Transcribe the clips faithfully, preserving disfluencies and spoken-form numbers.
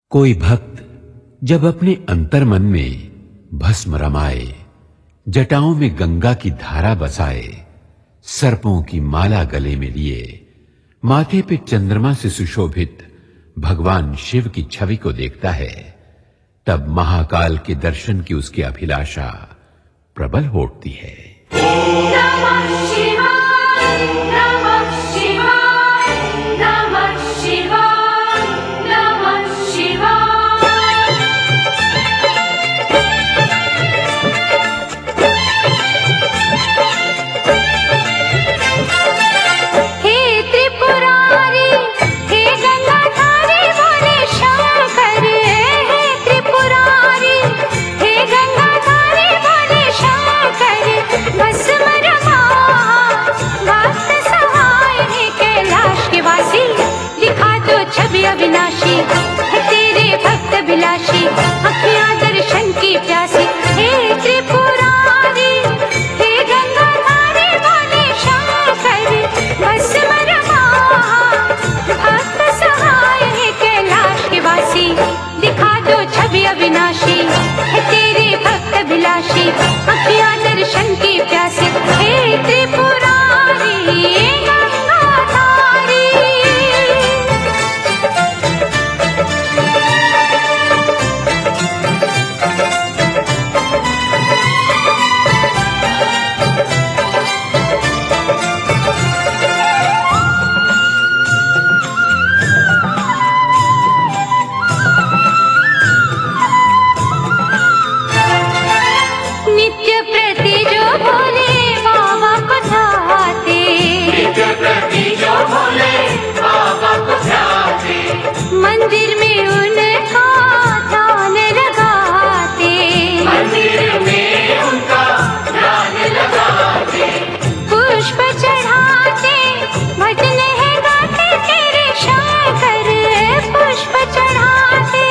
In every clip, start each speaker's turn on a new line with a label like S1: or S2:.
S1: कोई भक्त जब अपने अंतर्मन में भस्म रमाए, जटाओं में गंगा की धारा बसाए, सर्पों की माला गले में लिए, माथे पे चंद्रमा से सुशोभित भगवान शिव की छवि को देखता है, तब महाकाल के दर्शन की उसकी अभिलाषा प्रबल हो उठती है।
S2: नमः शिवाय, नमः शिवाय, नमः शिवाय, नमः शिवाय। हे त्रिपुरारी, हे गंगाधारी बोले शंकर। हे त्रिपुरारी, हे गंगाधारी बोले शंकर। भस्म रमा भक्त सहाय हे कैलाश के वासी, दिखा दो छवि अविनाशी है तेरे भक्त बिलाशी, अखियां दर्शन की प्यासी। हे त्रिपुरारी, हे गंगाधारी बोले शंकर। भस्म रमा भक्त सहाय हे कैलाश के वासी, दिखा दो छवि अविनाशी है तेरे भक्त बिलाशी, अखियां दर्शन की प्यासी। हे त्रिपुरारी गंगाधारी। नित्य प्रति जो भोले बाबा को ध्याते,
S3: नित्य प्रति जो भोले बाबा को ध्याते,
S2: मंदिर में उनका ध्यान लगाते।
S3: मंदिर में उनका ध्यान लगाते,
S2: पुष्प चढ़ाते, भजन है गाते तेरे शंकर। पुष्प चढ़ाते,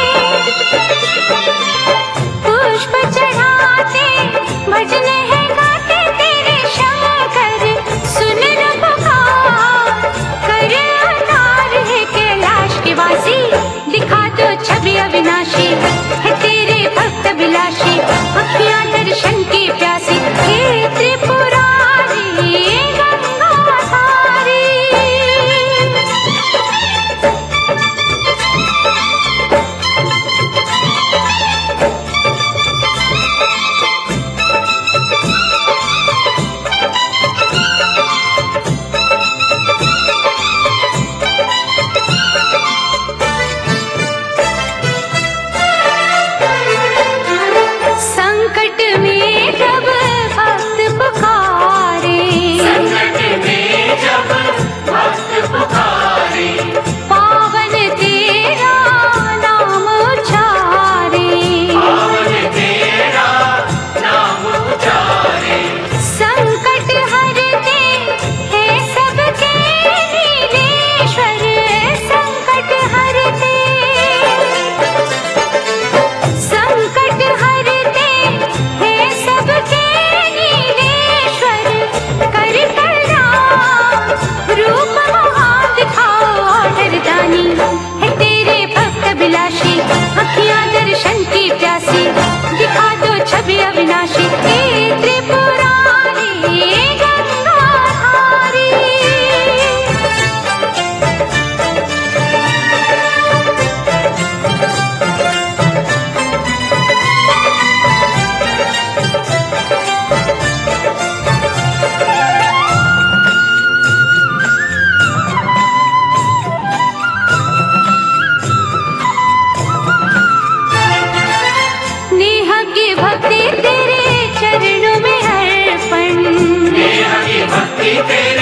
S2: पुष्प चढ़ाते, भजन है गाते तेरे शंकर। सुन न पुकार कर अवतार है कैलाश के वासी, दिखा दो छवि अविनाशी है तेरे भक्त बिलाशी, अखियां दर्शन की प्यासी। हे त्रिपुरारी गंगाधारी। संकट में जब भक्त पुकारे,
S3: संकट में जब भक्त पुकारे,
S2: पावन तेरा नाम उचारे।
S3: पावन तेरा नाम उचारे,
S2: संकट हरते हैं सबके नीलेश्वर। संकट हरते, संकट हरते हैं सबके नीलेश्वर। कर कल्याण रूप महान दिखाओ ऑर्डरदानी है तेरे भक्त बिलाशी, अखियां दर्शन की प्यासी, दिखा दो छवि अविनाशी। हे त्रिपुरारी गंगाधारी। नेह की भक्ति तेरे चरणों में अर्पण।
S3: नेह की भक्ति तेरे